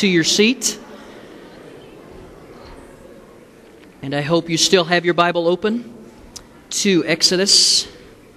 to your seat. And I hope you still have your Bible open to Exodus.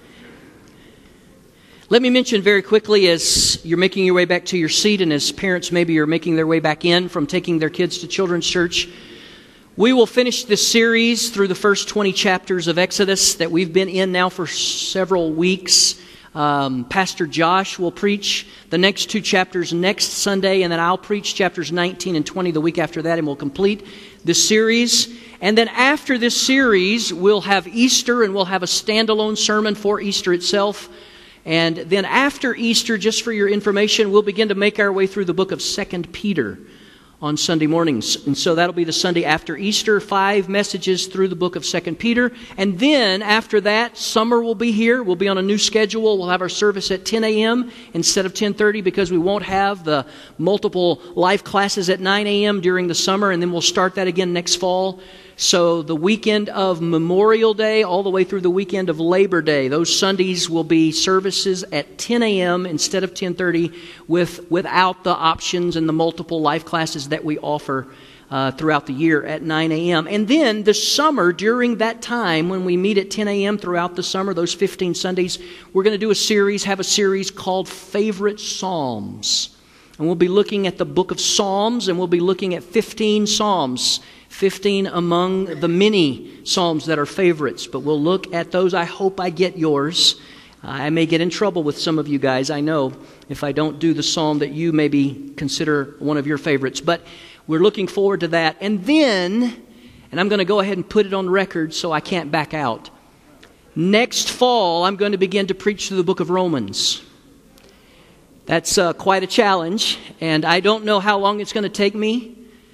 Let me mention very quickly, as you're making your way back to your seat and as parents maybe are making their way back in from taking their kids to children's church, we will finish this series through the first 20 chapters of Exodus that we've been in now for several weeks. Pastor Josh will preach the next two chapters next Sunday, and then I'll preach chapters 19 and 20 the week after that, and we'll complete this series. And then after this series, we'll have Easter, and we'll have a standalone sermon for Easter itself. And then after Easter, just for your information, we'll begin to make our way through the book of 2 Peter on Sunday mornings. And so that'll be the Sunday after Easter, 5 messages through the book of 2 Peter. And then after that, summer will be here. We'll be on a new schedule. We'll have our service at 10 a.m. instead of 10:30 because we won't have the multiple life classes at 9 a.m. during the summer. And then we'll start that again next fall. So the weekend of Memorial Day all the way through the weekend of Labor Day, those Sundays will be services at 10 a.m. instead of 10:30 without the options and the multiple life classes that we offer throughout the year at 9 a.m. And then the summer, during that time when we meet at 10 a.m. throughout the summer, those 15 Sundays, we're going to do have a series called Favorite Psalms. And we'll be looking at the book of Psalms, and we'll be looking at 15 Psalms. 15 among the many Psalms that are favorites, but we'll look at those. I hope I get yours. I may get in trouble with some of you guys, I know, if I don't do the Psalm that you maybe consider one of your favorites. But we're looking forward to that. And then, and I'm going to go ahead and put it on record so I can't back out. Next fall, I'm going to begin to preach through the book of Romans. That's quite a challenge, and I don't know how long it's going to take me.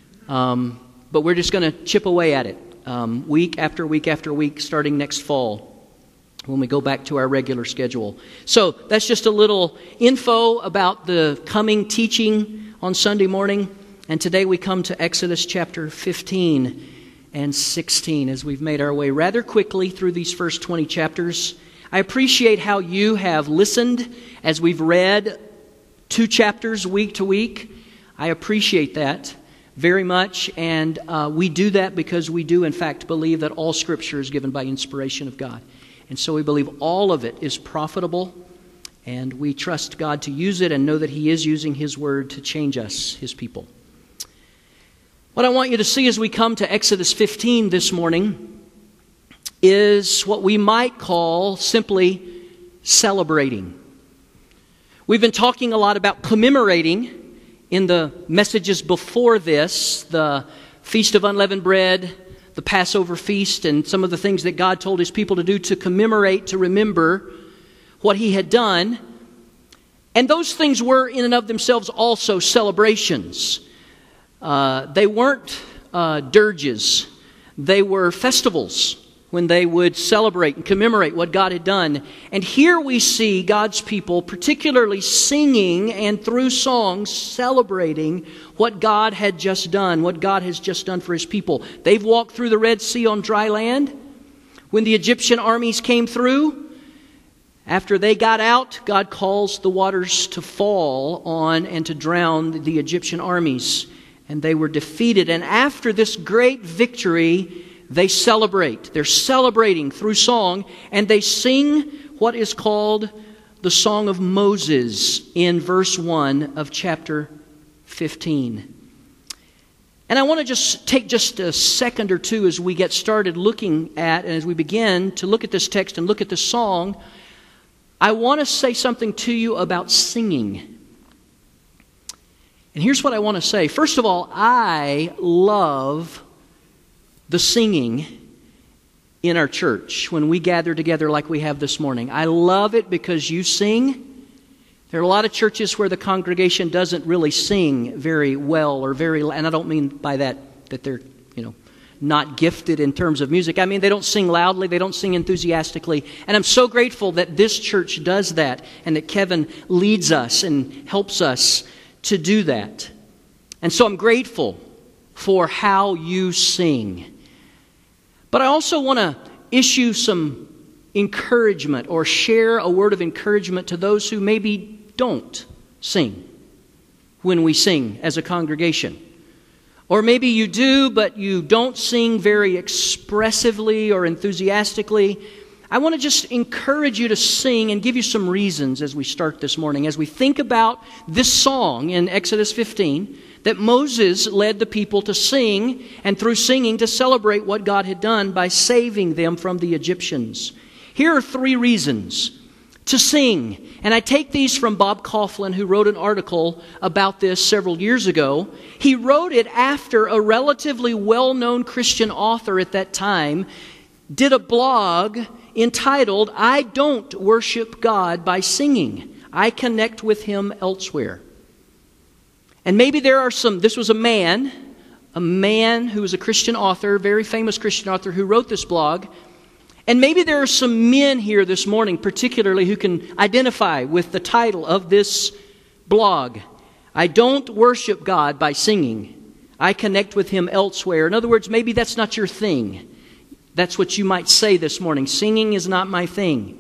But we're just going to chip away at it week after week after week starting next fall when we go back to our regular schedule. So that's just a little info about the coming teaching on Sunday morning. And today we come to Exodus chapter 15 and 16 as we've made our way rather quickly through these first 20 chapters. I appreciate how you have listened as we've read 2 chapters week to week. I appreciate that very much, and we do that because we do, in fact, believe that all Scripture is given by inspiration of God. And so we believe all of it is profitable, and we trust God to use it and know that He is using His Word to change us, His people. What I want you to see as we come to Exodus 15 this morning is what we might call simply celebrating. We've been talking a lot about commemorating in the messages before this, the Feast of Unleavened Bread, the Passover feast, and some of the things that God told His people to do to commemorate, to remember what He had done. And those things were in and of themselves also celebrations. They weren't dirges. They were festivals when they would celebrate and commemorate what God had done. And here we see God's people particularly singing and through songs celebrating what God had just done, what God has just done for His people. They've walked through the Red Sea on dry land. When the Egyptian armies came through, after they got out, God calls the waters to fall on and to drown the Egyptian armies. And they were defeated. And after this great victory, they celebrate. They're celebrating through song, and they sing what is called the Song of Moses in verse 1 of chapter 15. And I want to just take just a second or two as we get started looking at, and as we begin to look at this text and look at this song, I want to say something to you about singing. And here's what I want to say. First of all, I love the singing in our church when we gather together like we have this morning. I love it because you sing. There are a lot of churches where the congregation doesn't really sing very well or and I don't mean by that they're, not gifted in terms of music. I mean, they don't sing loudly, they don't sing enthusiastically. And I'm so grateful that this church does that and that Kevin leads us and helps us to do that. And so I'm grateful for how you sing. But I also want to issue some encouragement or share a word of encouragement to those who maybe don't sing. when we sing as a congregation. Or maybe you do, but you don't sing very expressively or enthusiastically. I want to just encourage you to sing and give you some reasons as we start this morning. As we think about this song in Exodus 15, that Moses led the people to sing, and through singing to celebrate what God had done by saving them from the Egyptians. Here are 3 reasons to sing. And I take these from Bob Kauflin, who wrote an article about this several years ago. He wrote it after a relatively well-known Christian author at that time did a blog entitled, "I Don't Worship God by Singing. I Connect with Him Elsewhere." And maybe there are this was a man who was a Christian author, very famous Christian author, who wrote this blog. And maybe there are some men here this morning, particularly, who can identify with the title of this blog. I don't worship God by singing. I connect with Him elsewhere. In other words, maybe that's not your thing. That's what you might say this morning. Singing is not my thing.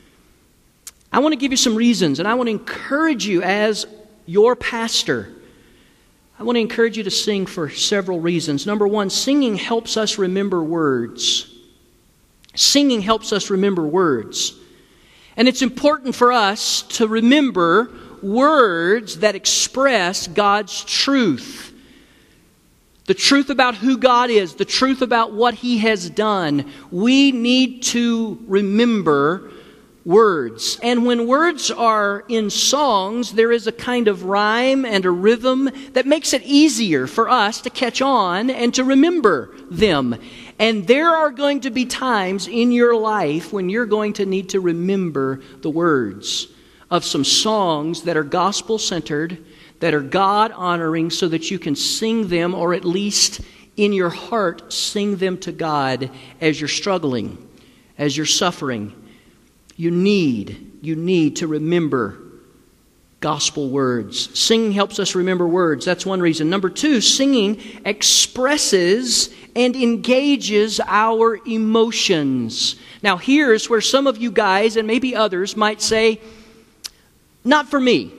I want to give you some reasons, and I want to encourage you as your pastor. I want to encourage you to sing for several reasons. Number one, singing helps us remember words. Singing helps us remember words. And it's important for us to remember words that express God's truth. The truth about who God is, the truth about what He has done. We need to remember words. And when words are in songs, there is a kind of rhyme and a rhythm that makes it easier for us to catch on and to remember them. And there are going to be times in your life when you're going to need to remember the words of some songs that are gospel-centered, that are God-honoring, so that you can sing them, or at least in your heart sing them to God as you're struggling, as you're suffering. You need to remember gospel words. Singing helps us remember words. That's one reason. Number 2, singing expresses and engages our emotions. Now here's where some of you guys, and maybe others, might say, not for me.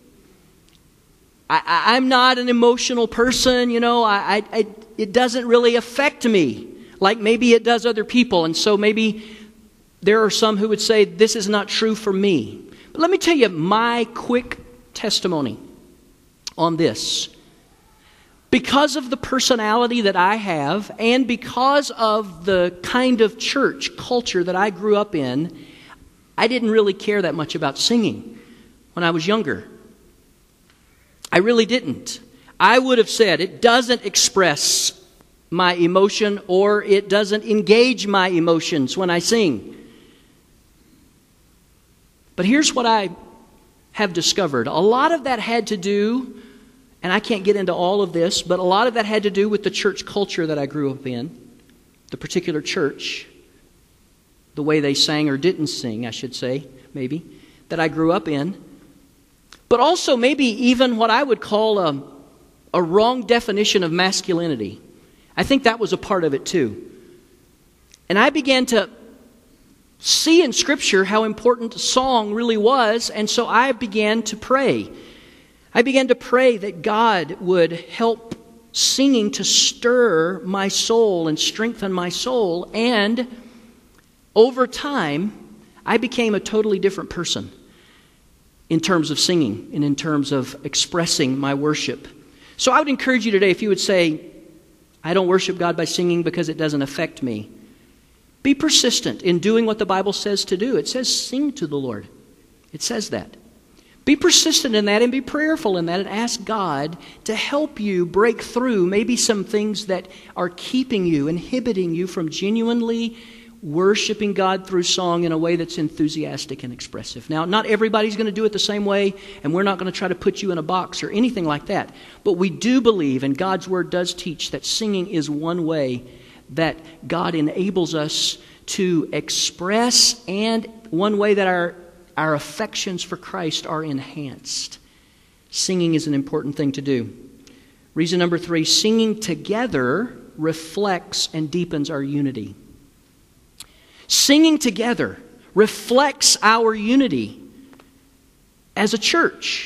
I'm not an emotional person, it doesn't really affect me like maybe it does other people. And so maybe there are some who would say, this is not true for me. But let me tell you my quick testimony on this. Because of the personality that I have, and because of the kind of church culture that I grew up in, I didn't really care that much about singing when I was younger. I really didn't. I would have said it doesn't express my emotion, or it doesn't engage my emotions when I sing. But here's what I have discovered. A lot of that had to do, and I can't get into all of this, but a lot of that had to do with the church culture that I grew up in, the particular church, the way they sang or didn't sing, I should say, maybe, that I grew up in. But also maybe even what I would call a wrong definition of masculinity. I think that was a part of it too. And I began to see in Scripture how important song really was, and so I began to pray. I began to pray that God would help singing to stir my soul and strengthen my soul, and over time, I became a totally different person in terms of singing and in terms of expressing my worship. So I would encourage you today, if you would say, I don't worship God by singing because it doesn't affect me, be persistent in doing what the Bible says to do. It says sing to the Lord. It says that. Be persistent in that and be prayerful in that, and ask God to help you break through maybe some things that are keeping you, inhibiting you from genuinely worshiping God through song in a way that's enthusiastic and expressive. Now, not everybody's going to do it the same way, and we're not going to try to put you in a box or anything like that. But we do believe, and God's Word does teach, that singing is one way that God enables us to express, and one way that our affections for Christ are enhanced. Singing is an important thing to do. Reason number 3, singing together reflects and deepens our unity. Singing together reflects our unity as a church.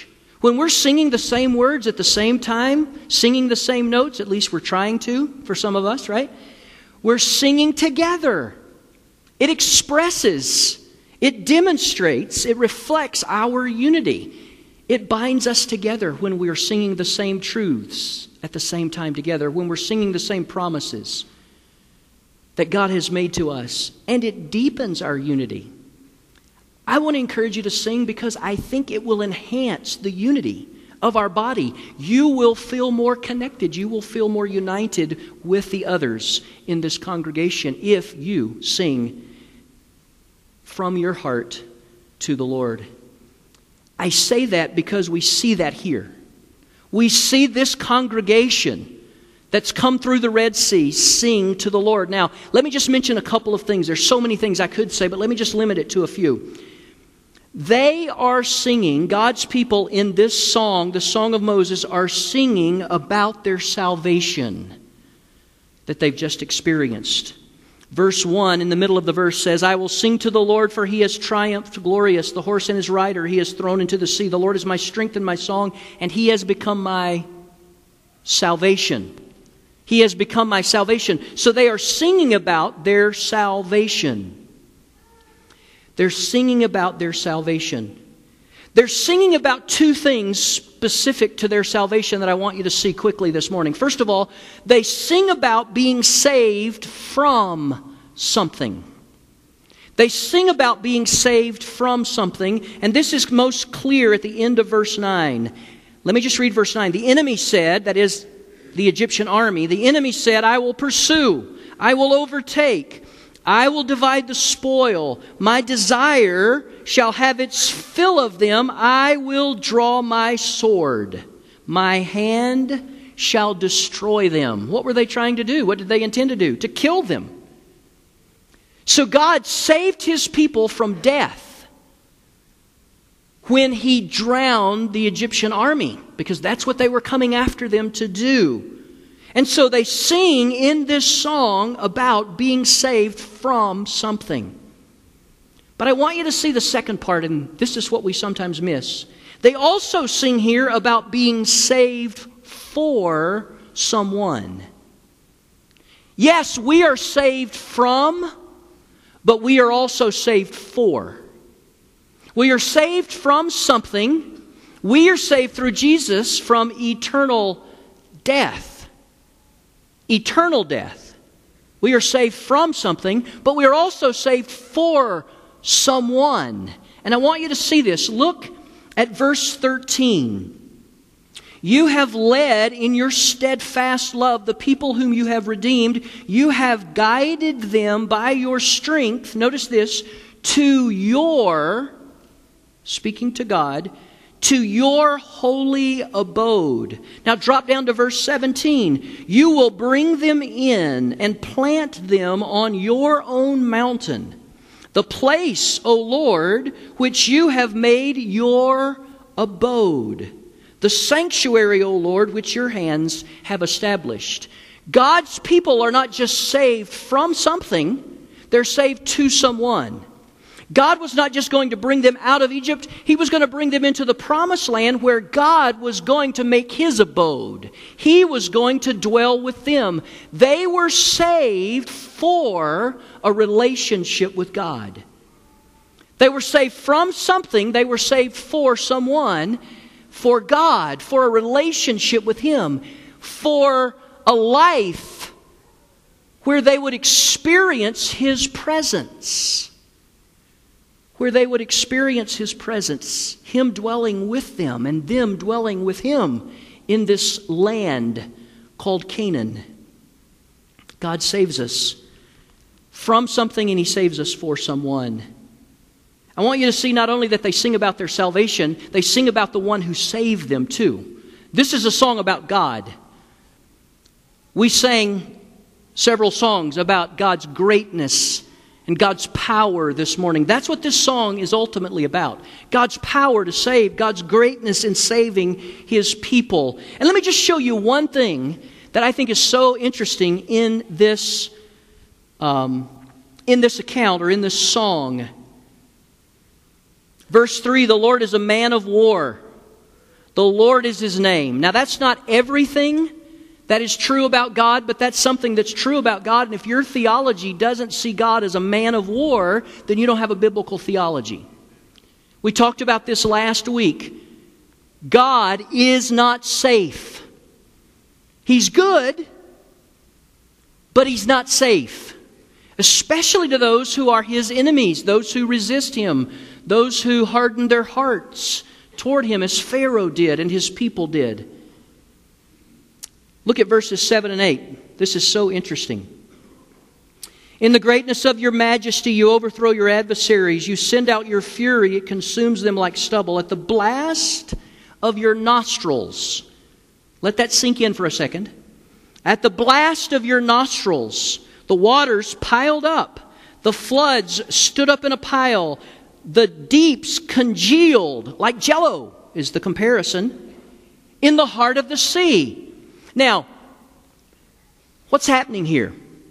When we're singing the same words at the same time, singing the same notes, at least we're trying to, for some of us, right? We're singing together. It expresses, it demonstrates, it reflects our unity. It binds us together when we are singing the same truths at the same time together, when we're singing the same promises that God has made to us, and it deepens our unity. I want to encourage you to sing because I think it will enhance the unity of our body. You will feel more connected. You will feel more united with the others in this congregation if you sing from your heart to the Lord. I say that because we see that here. We see this congregation that's come through the Red Sea sing to the Lord. Now, let me just mention a couple of things. There's so many things I could say, but let me just limit it to a few. They are singing, God's people in this song, the Song of Moses, are singing about their salvation that they've just experienced. Verse 1 in the middle of the verse says, I will sing to the Lord, for he has triumphed glorious. The horse and his rider he has thrown into the sea. The Lord is my strength and my song, and he has become my salvation. He has become my salvation. So they are singing about their salvation. They're singing about their salvation. They're singing about two things specific to their salvation that I want you to see quickly this morning. First of all, they sing about being saved from something. They sing about being saved from something, and this is most clear at the end of verse 9. Let me just read verse 9. The enemy said, that is the Egyptian army, the enemy said, I will pursue, I will overtake, I will divide the spoil. My desire shall have its fill of them. I will draw my sword. My hand shall destroy them. What were they trying to do? What did they intend to do? To kill them. So God saved His people from death when He drowned the Egyptian army, because that's what they were coming after them to do. And so they sing in this song about being saved from something. But I want you to see the second part, and this is what we sometimes miss. They also sing here about being saved for someone. Yes, we are saved from, but we are also saved for. We are saved from something. We are saved through Jesus from eternal death. Eternal death. We are saved from something, but we are also saved for someone. And I want you to see this. Look at verse 13. You have led in your steadfast love the people whom you have redeemed. You have guided them by your strength, notice this, to your, speaking to God, to your holy abode. Now drop down to verse 17. You will bring them in and plant them on your own mountain, the place, O Lord, which you have made your abode, the sanctuary, O Lord, which your hands have established. God's people are not just saved from something, they're saved to someone. God was not just going to bring them out of Egypt. He was going to bring them into the promised land where God was going to make His abode. He was going to dwell with them. They were saved for a relationship with God. They were saved from something. They were saved for someone, for God, for a relationship with Him, for a life where they would experience His presence. Where they would experience His presence, Him dwelling with them and them dwelling with Him in this land called Canaan. God saves us from something, and He saves us for someone. I want you to see not only that they sing about their salvation, they sing about the one who saved them too. This is a song about God. We sang several songs about God's greatness and God's power this morning. That's what this song is ultimately about. God's power to save, God's greatness in saving His people. And let me just show you one thing that I think is so interesting in this account or in this song. Verse 3, the Lord is a man of war. The Lord is His name. Now that's not everything that is true about God, but that's something that's true about God. And if your theology doesn't see God as a man of war, then you don't have a biblical theology. We talked about this last week. God is not safe. He's good, but He's not safe. Especially to those who are His enemies, those who resist Him, those who harden their hearts toward Him as Pharaoh did and his people did. Look at verses 7 and 8. This is so interesting. In the greatness of your majesty, you overthrow your adversaries. You send out your fury. It consumes them like stubble. At the blast of your nostrils. Let that sink in for a second. At the blast of your nostrils, the waters piled up. The floods stood up in a pile. The deeps congealed, like jello is the comparison, in the heart of the sea. Now, what's happening here?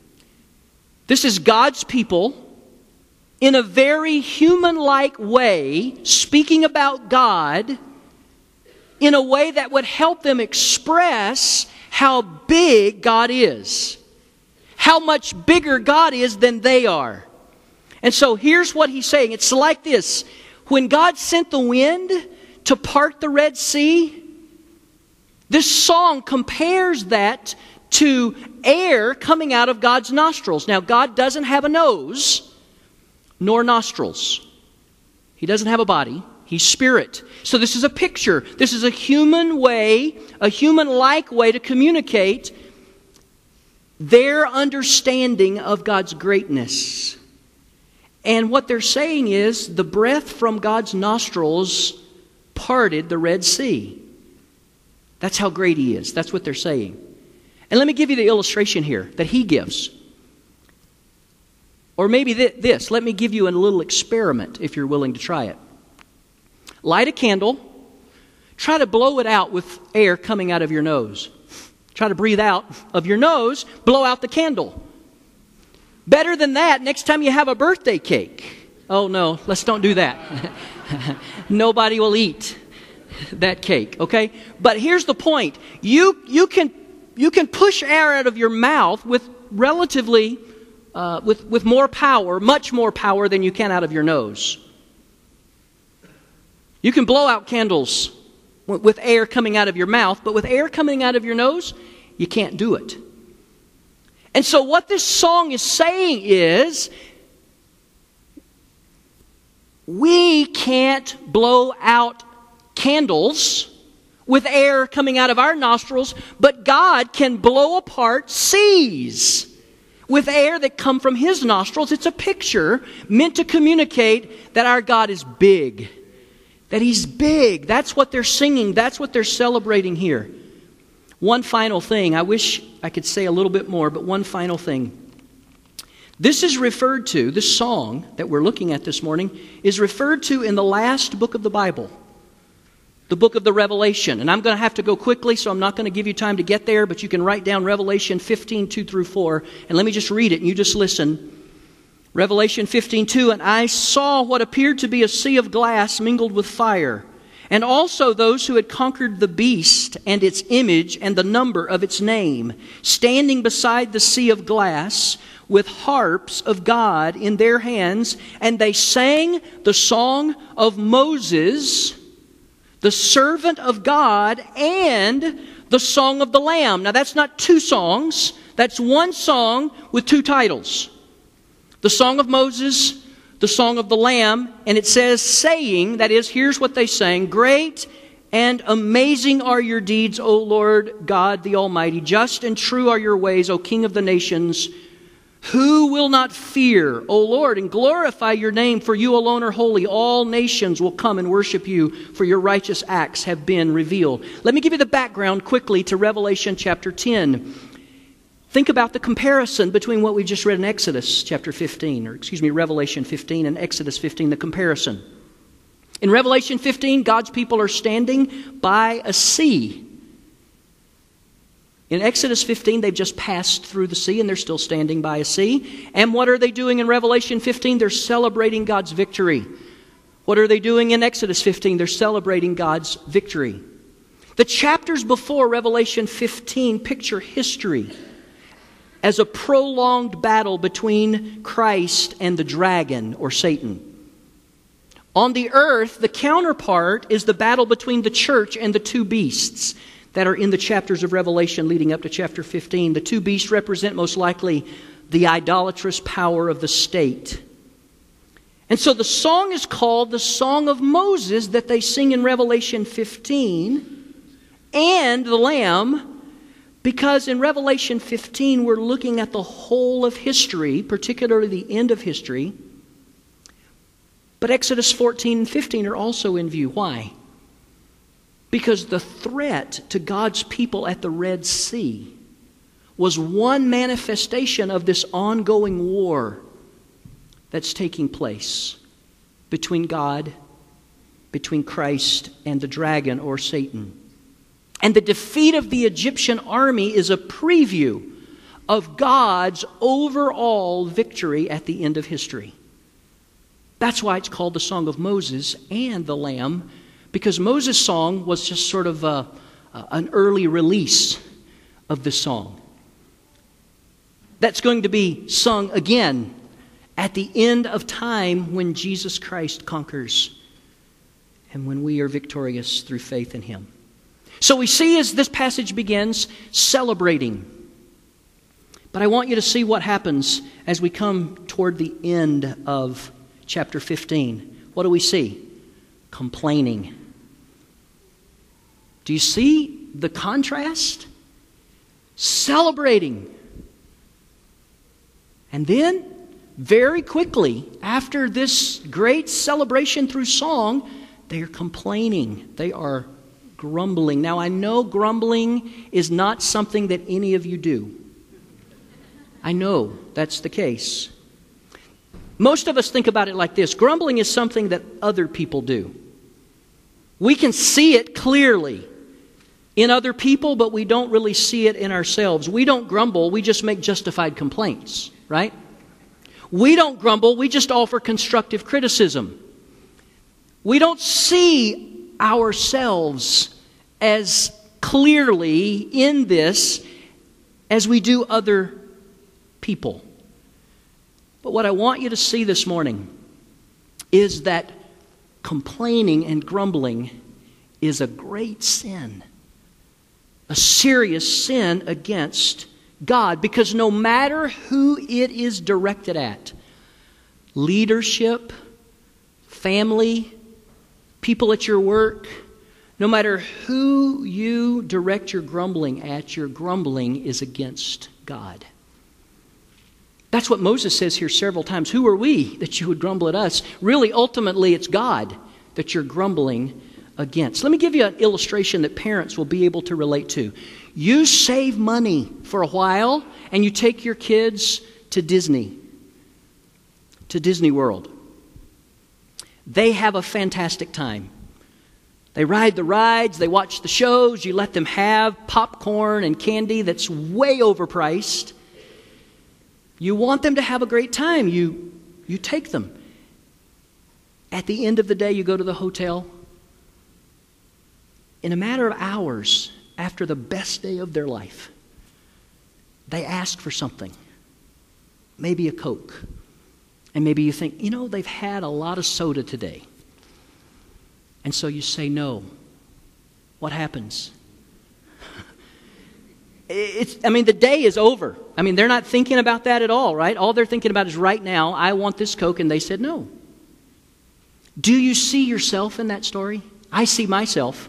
This is God's people in a very human-like way, speaking about God in a way that would help them express how big God is. How much bigger God is than they are. And so here's what he's saying. It's like this. When God sent the wind to part the Red Sea, this song compares that to air coming out of God's nostrils. Now, God doesn't have a nose nor nostrils. He doesn't have a body. He's spirit. So this is a picture. This is a human way, a human-like way to communicate their understanding of God's greatness. And what they're saying is the breath from God's nostrils parted the Red Sea. That's how great He is. That's what they're saying. And let me give you the illustration here that He gives. Or maybe this. Let me give you a little experiment if you're willing to try it. Light a candle. Try to blow it out with air coming out of your nose. Try to breathe out of your nose. Blow out the candle. Better than that, next time you have a birthday cake. Oh no, let's don't do that. Nobody will eat that cake, okay? But here's the point. You can push air out of your mouth with relatively, with more power, much more power than you can out of your nose. You can blow out candles with air coming out of your mouth, but with air coming out of your nose, you can't do it. And so what this song is saying is, we can't blow out candles with air coming out of our nostrils, but God can blow apart seas with air that come from His nostrils. It's a picture meant to communicate that our God is big. That He's big. That's what they're singing. That's what they're celebrating here. One final thing. I wish I could say a little bit more, but one final thing. This is referred to, this song that we're looking at this morning, is referred to in the last book of the Bible. The book of the Revelation. And I'm going to have to go quickly, so I'm not going to give you time to get there, but you can write down Revelation 15, 2 through 4. And let me just read it, and you just listen. Revelation 15:2, and I saw what appeared to be a sea of glass mingled with fire, and also those who had conquered the beast and its image and the number of its name, standing beside the sea of glass with harps of God in their hands, and they sang the song of Moses, the servant of God, and the song of the Lamb. Now that's not two songs, that's one song with two titles. The Song of Moses, the Song of the Lamb, and it says saying, that is, here's what they sang, great and amazing are your deeds, O Lord God the Almighty. Just and true are your ways, O King of the nations. Who will not fear, O Lord, and glorify your name, for you alone are holy. All nations will come and worship you, for your righteous acts have been revealed. Let me give you the background quickly to Revelation chapter 10. Think about the comparison between what we just read in Exodus chapter 15, Revelation 15 and Exodus 15, the comparison. In Revelation 15, God's people are standing by a sea. In Exodus 15, they've just passed through the sea and they're still standing by a sea. And what are they doing in Revelation 15? They're celebrating God's victory. What are they doing in Exodus 15? They're celebrating God's victory. The chapters before Revelation 15 picture history as a prolonged battle between Christ and the dragon, or Satan. On the earth, the counterpart is the battle between the church and the two beasts that are in the chapters of Revelation leading up to chapter 15. The two beasts represent most likely the idolatrous power of the state. And so the song is called the Song of Moses that they sing in Revelation 15 and the Lamb, because in Revelation 15 we're looking at the whole of history, particularly the end of history. But Exodus 14 and 15 are also in view. Why? Because the threat to God's people at the Red Sea was one manifestation of this ongoing war that's taking place between God, between Christ, and the dragon, or Satan. And the defeat of the Egyptian army is a preview of God's overall victory at the end of history. That's why it's called the Song of Moses and the Lamb, because Moses' song was just sort of an early release of the song. That's going to be sung again at the end of time when Jesus Christ conquers and when we are victorious through faith in Him. So we see as this passage begins, celebrating. But I want you to see what happens as we come toward the end of chapter 15. What do we see? Complaining. Do you see the contrast? Celebrating. And then, very quickly, after this great celebration through song, they are complaining. They are grumbling. Now, I know grumbling is not something that any of you do. I know that's the case. Most of us think about it like this. Grumbling is something that other people do. We can see it clearly in other people, but we don't really see it in ourselves. We don't grumble, we just make justified complaints, right? We don't grumble, we just offer constructive criticism. We don't see ourselves as clearly in this as we do other people. But what I want you to see this morning is that complaining and grumbling is a great sin. A serious sin against God. Because no matter who it is directed at, leadership, family, people at your work, no matter who you direct your grumbling at, your grumbling is against God. That's what Moses says here several times. Who are we that you would grumble at us? Really, ultimately, it's God that you're grumbling against. Let me give you an illustration that parents will be able to relate to. You save money for a while and you take your kids to Disney World. They have a fantastic time. They ride the rides, they watch the shows, you let them have popcorn and candy that's way overpriced. You want them to have a great time. You take them. At the end of the day, you go to the hotel. In a matter of hours, after the best day of their life, they ask for something. Maybe a Coke. And maybe you think, they've had a lot of soda today. And so you say no. What happens? The day is over. They're not thinking about that at all, right? All they're thinking about is right now, I want this Coke, and they said no. Do you see yourself in that story? I see myself.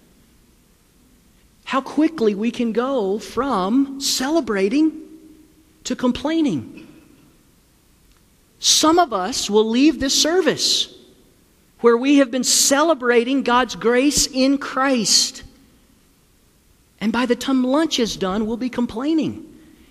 How quickly we can go from celebrating to complaining. Some of us will leave this service where we have been celebrating God's grace in Christ. And by the time lunch is done, we'll be complaining.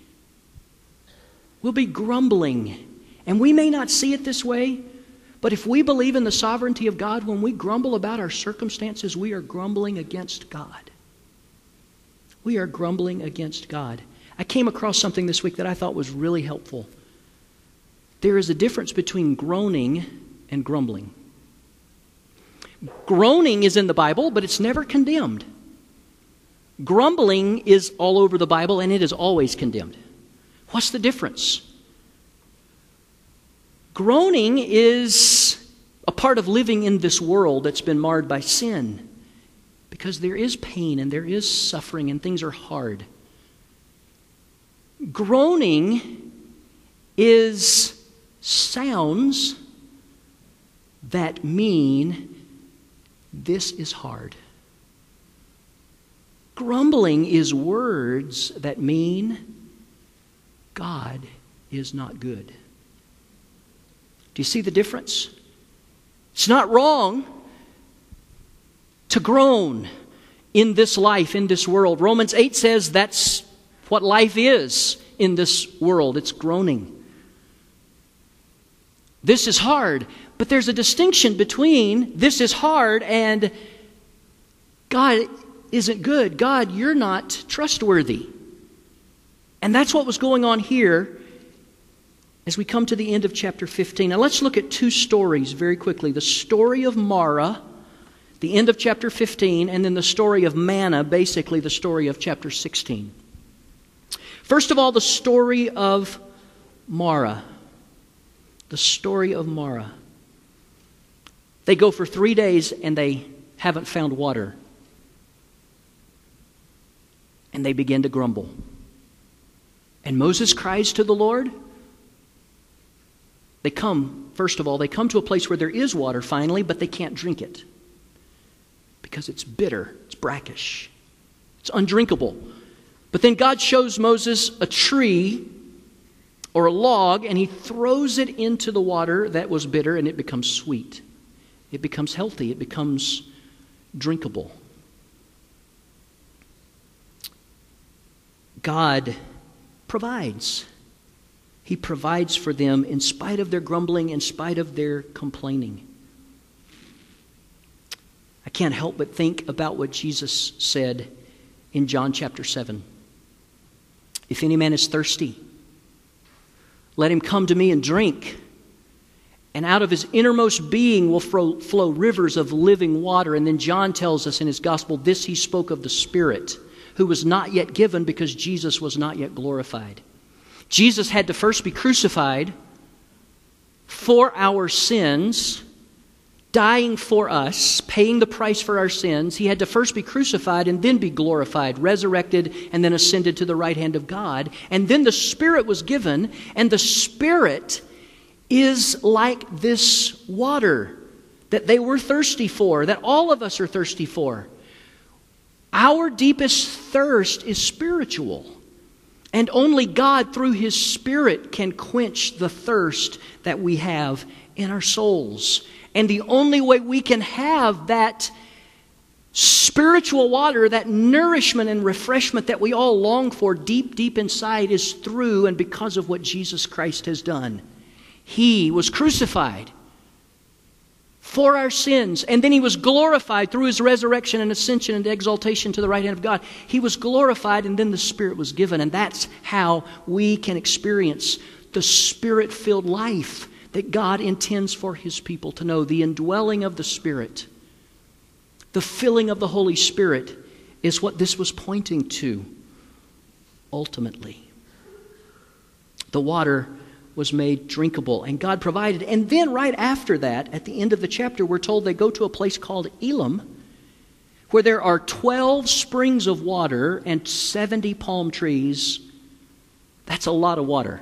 We'll be grumbling. And we may not see it this way, but if we believe in the sovereignty of God, when we grumble about our circumstances, we are grumbling against God. We are grumbling against God. I came across something this week that I thought was really helpful. There is a difference between groaning and grumbling. Groaning is in the Bible, but it's never condemned. Grumbling is all over the Bible, and it is always condemned. What's the difference? Groaning is a part of living in this world that's been marred by sin, because there is pain and there is suffering and things are hard. Groaning is sounds that mean this is hard. Grumbling is words that mean God is not good. Do you see the difference? It's not wrong to groan in this life, in this world. Romans 8 says that's what life is in this world. It's groaning. This is hard, but there's a distinction between this is hard and God isn't good. God, you're not trustworthy. And that's what was going on here as we come to the end of chapter 15. Now let's look at two stories very quickly. The story of Marah, the end of chapter 15, and then the story of manna, basically the story of chapter 16. First of all, the story of Marah. The story of Marah. They go for 3 days and they haven't found water. And they begin to grumble. And Moses cries to the Lord. They come to a place where there is water finally, but they can't drink it. Because it's bitter, it's brackish, it's undrinkable. But then God shows Moses a tree or a log, and he throws it into the water that was bitter, and it becomes sweet. It becomes healthy, it becomes drinkable. God provides. He provides for them in spite of their grumbling, in spite of their complaining. I can't help but think about what Jesus said in John chapter 7. If any man is thirsty, let him come to me and drink. And out of his innermost being will flow rivers of living water. And then John tells us in his gospel, this he spoke of the Spirit, who was not yet given because Jesus was not yet glorified. Jesus had to first be crucified for our sins, dying for us, paying the price for our sins. He had to first be crucified and then be glorified, resurrected, and then ascended to the right hand of God. And then the Spirit was given, and the Spirit is like this water that they were thirsty for, that all of us are thirsty for. Our deepest thirst is spiritual. And only God, through His Spirit, can quench the thirst that we have in our souls. And the only way we can have that spiritual water, that nourishment and refreshment that we all long for deep, deep inside, is through and because of what Jesus Christ has done. He was crucified for our sins, and then He was glorified through His resurrection and ascension and exaltation to the right hand of God. He was glorified, and then the Spirit was given, and that's how we can experience the Spirit-filled life that God intends for His people to know. The indwelling of the Spirit, the filling of the Holy Spirit, is what this was pointing to ultimately. The water was made drinkable, and God provided. And then right after that, at the end of the chapter, we're told they go to a place called Elim, where there are 12 springs of water and 70 palm trees. That's a lot of water.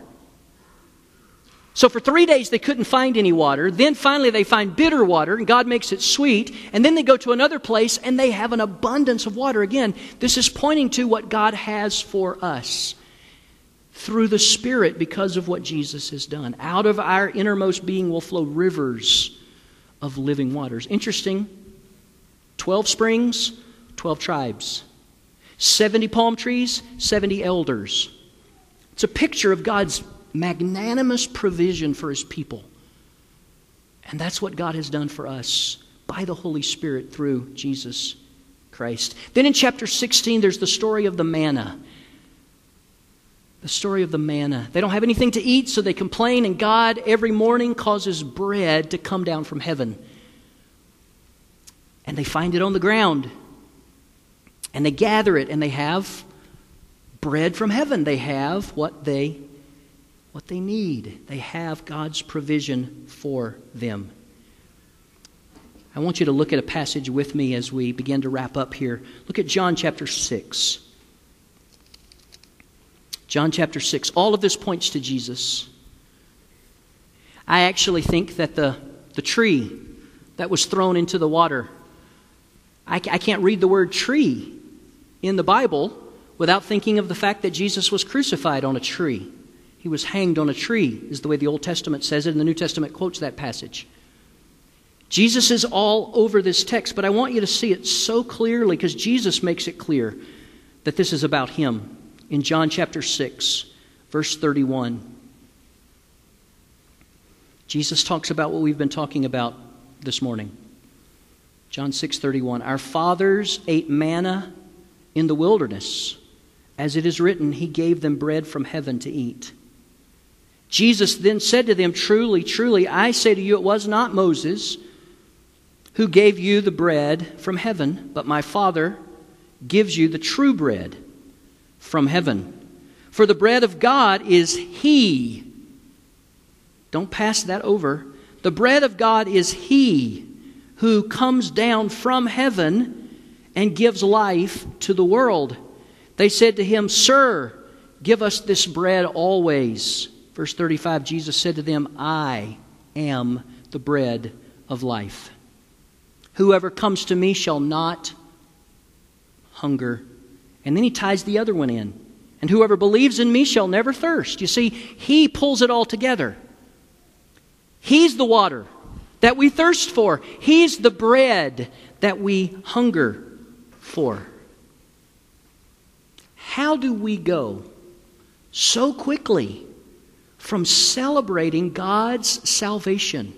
So for 3 days they couldn't find any water. Then finally they find bitter water, and God makes it sweet. And then they go to another place and they have an abundance of water. Again, this is pointing to what God has for us through the Spirit because of what Jesus has done. Out of our innermost being will flow rivers of living waters. Interesting. 12 springs, 12 tribes. 70 palm trees, 70 elders. It's a picture of God's magnanimous provision for His people. And that's what God has done for us by the Holy Spirit through Jesus Christ. Then in chapter 16, there's the story of the manna. The story of the manna. They don't have anything to eat, so they complain, and God every morning causes bread to come down from heaven. And they find it on the ground. And they gather it, and they have bread from heaven. They have what they need. They have God's provision for them. I want you to look at a passage with me as we begin to wrap up here. Look at John chapter 6. John chapter 6. All of this points to Jesus. I actually think that the tree that was thrown into the water, I can't read the word tree in the Bible without thinking of the fact that Jesus was crucified on a tree. He was hanged on a tree, is the way the Old Testament says it, and the New Testament quotes that passage. Jesus is all over this text, but I want you to see it so clearly because Jesus makes it clear that this is about Him. In John chapter 6, verse 31, Jesus talks about what we've been talking about this morning. John 6:31, our fathers ate manna in the wilderness. As it is written, He gave them bread from heaven to eat. Jesus then said to them, truly, truly, I say to you, it was not Moses who gave you the bread from heaven, but my Father gives you the true bread from heaven. For the bread of God is He. Don't pass that over. The bread of God is He who comes down from heaven and gives life to the world. They said to Him, Sir, give us this bread always. Verse 35, Jesus said to them, I am the bread of life. Whoever comes to me shall not hunger. And then He ties the other one in. And whoever believes in me shall never thirst. You see, He pulls it all together. He's the water that we thirst for. He's the bread that we hunger for. How do we go so quickly from celebrating God's salvation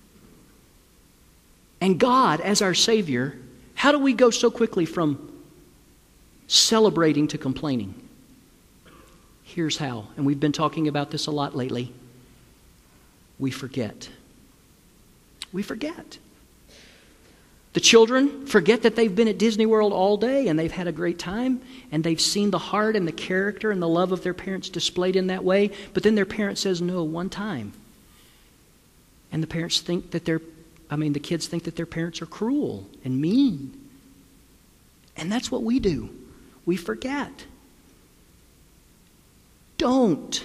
and God as our Savior? How do we go so quickly from celebrating to complaining? Here's how, and we've been talking about this a lot lately. We forget. We forget. The children forget that they've been at Disney World all day and they've had a great time and they've seen the heart and the character and the love of their parents displayed in that way, but then their parent says no one time. And the parents think that the kids think that their parents are cruel and mean. And that's what we do. We forget. Don't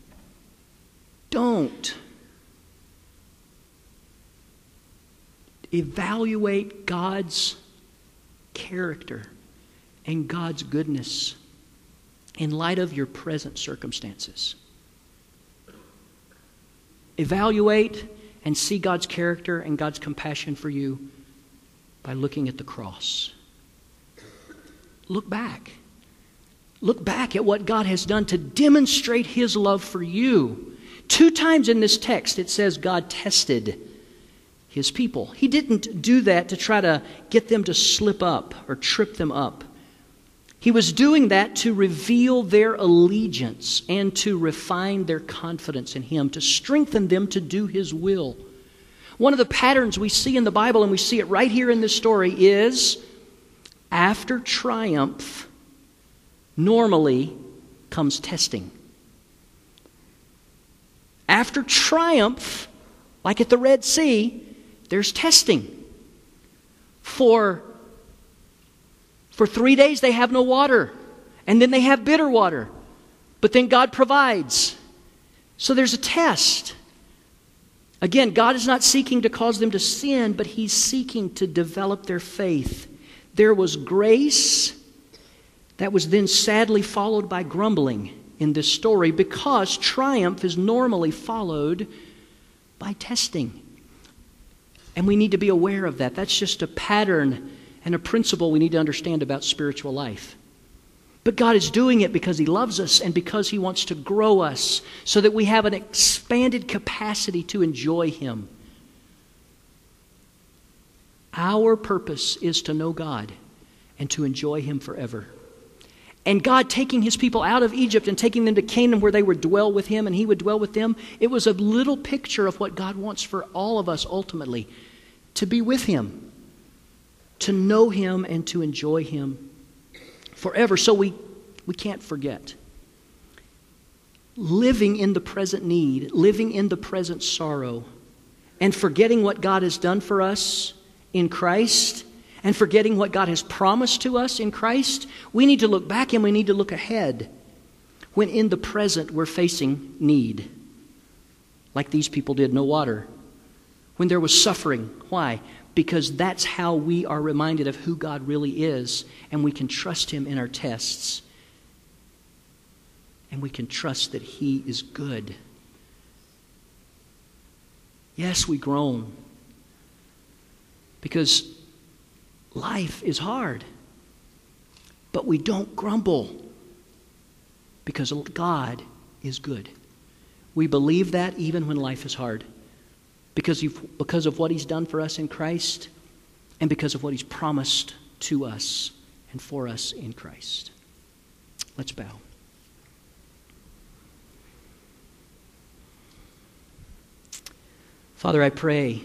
evaluate God's character and God's goodness in light of your present circumstances. Evaluate and see God's character and God's compassion for you by looking at the cross. Look back. Look back at what God has done to demonstrate His love for you. 2 times in this text it says God tested His people. He didn't do that to try to get them to slip up or trip them up. He was doing that to reveal their allegiance and to refine their confidence in Him, to strengthen them to do His will. One of the patterns we see in the Bible, and we see it right here in this story, is after triumph, normally comes testing. After triumph, like at the Red Sea, there's testing. For 3 days they have no water, and then they have bitter water. But then God provides. So there's a test. Again, God is not seeking to cause them to sin, but He's seeking to develop their faith. There was grace that was then sadly followed by grumbling in this story, because triumph is normally followed by testing. And we need to be aware of that. That's just a pattern and a principle we need to understand about spiritual life. But God is doing it because He loves us and because He wants to grow us so that we have an expanded capacity to enjoy Him. Our purpose is to know God and to enjoy Him forever. And God taking His people out of Egypt and taking them to Canaan where they would dwell with Him and He would dwell with them, it was a little picture of what God wants for all of us ultimately, to be with Him, to know Him and to enjoy Him forever. So we can't forget. Living in the present need, living in the present sorrow, and forgetting what God has done for us in Christ, and forgetting what God has promised to us in Christ, we need to look back and we need to look ahead when in the present we're facing need. Like these people did, no water. When there was suffering. Why? Because that's how we are reminded of who God really is, and we can trust Him in our tests. And we can trust that He is good. Yes, we groan. Because life is hard. But we don't grumble. Because God is good. We believe that even when life is hard. Because of what He's done for us in Christ, and because of what He's promised to us and for us in Christ. Let's bow. Father, I pray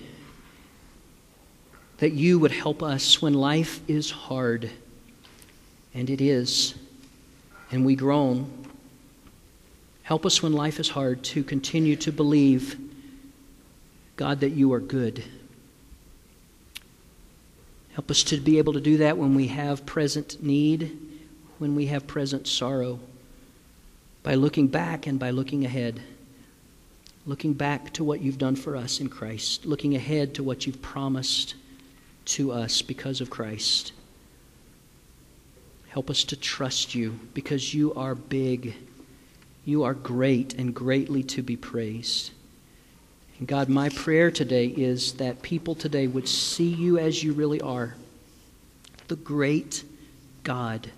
that You would help us when life is hard, and it is, and we groan. Help us when life is hard to continue to believe, God, that You are good. Help us to be able to do that when we have present need, when we have present sorrow, by looking back and by looking ahead. Looking back to what You've done for us in Christ. Looking ahead to what You've promised to us because of Christ. Help us to trust You because You are big. You are great and greatly to be praised. And God, my prayer today is that people today would see You as You really are. The great God.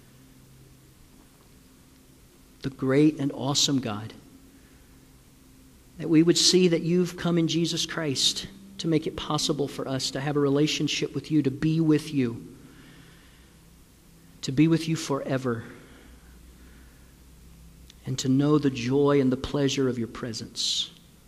The great and awesome God. That we would see that You've come in Jesus Christ to make it possible for us to have a relationship with You, to be with You forever, and to know the joy and the pleasure of Your presence.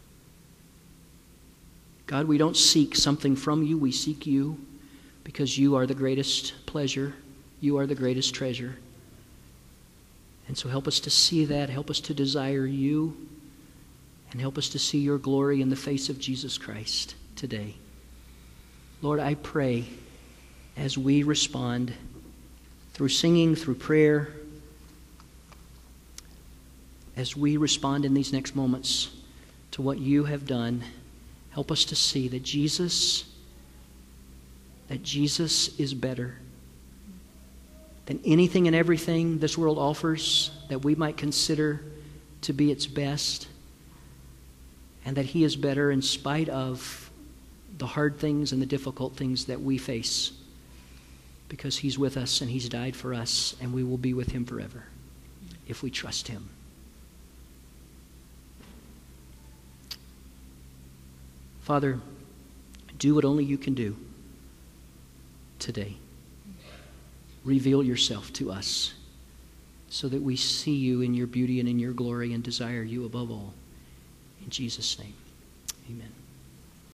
God, we don't seek something from You, we seek You because You are the greatest pleasure, You are the greatest treasure. And so help us to see that, help us to desire You, and help us to see Your glory in the face of Jesus Christ today. Lord, I pray as we respond through singing, through prayer, as we respond in these next moments to what You have done, help us to see that Jesus is better than anything and everything this world offers that we might consider to be its best. And that He is better in spite of the hard things and the difficult things that we face. Because He's with us and He's died for us, and we will be with Him forever if we trust Him. Father, do what only You can do today. Reveal Yourself to us so that we see You in Your beauty and in Your glory and desire You above all. In Jesus' name, amen.